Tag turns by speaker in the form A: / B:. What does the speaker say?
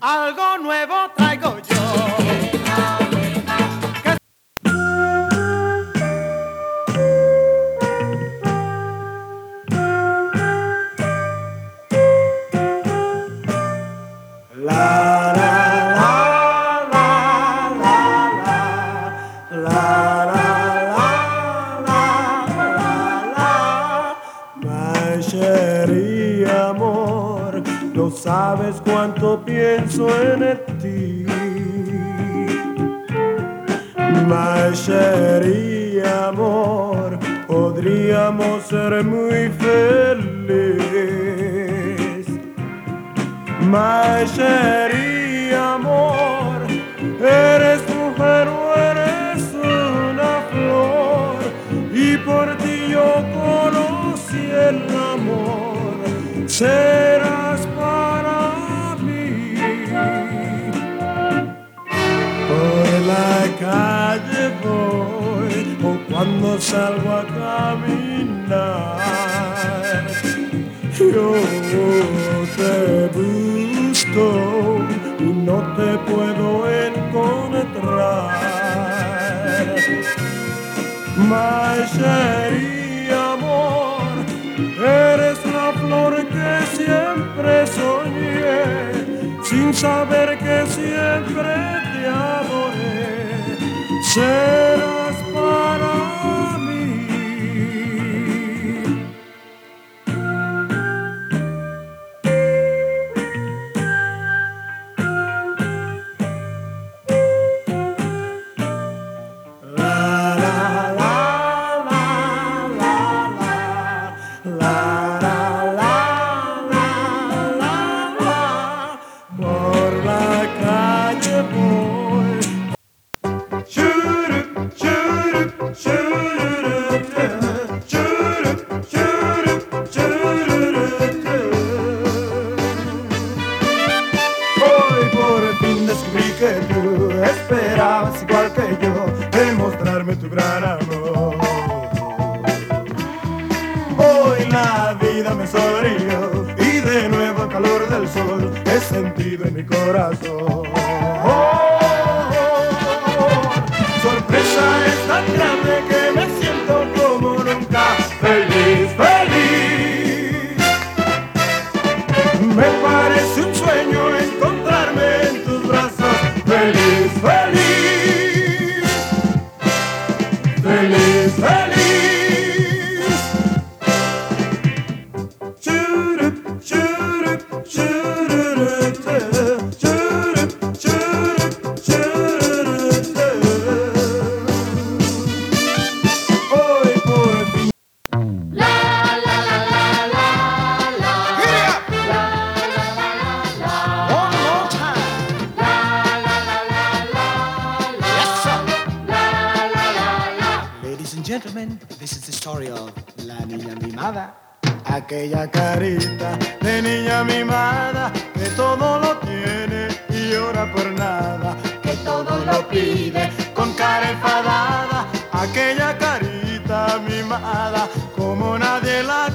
A: algo nuevo traigo yo.
B: Chéri, amor, no sabes cuánto pienso en ti. My chéri, amor, podríamos ser muy feliz. My chéri, amor, eres mujer o eres una flor, y por ti yo conocí el amor, serás para mí. Por la calle voy o cuando salgo a caminar, yo te busco y no te puedo encontrar. My chéri, amor, eres la flor que siempre soñé, sin saber que siempre te adoré. Serás para mí. Por la calle voy. Churup, churup, churup, churup, churup, churup. Hoy por fin descubrí que tú esperabas igual que yo demostrarme tu gran amor. Hoy la vida me sonrió y de nuevo el calor del sol he sentido en mi corazón. Sorpresa es tan grande que me siento como nunca feliz, feliz. Me parece un sueño encontrarme en tus brazos, feliz, feliz, feliz, feliz. Churup, churup, chururup, churup, churup, chururup. Hoy por fin.
A: One more time. Yes, sir.
C: Ladies and gentlemen, this is the story of La Niña Mimada.
B: Aquella carita de niña mimada que todo lo tiene y llora por nada, que todo lo pide con cara enfadada. Aquella carita mimada como nadie la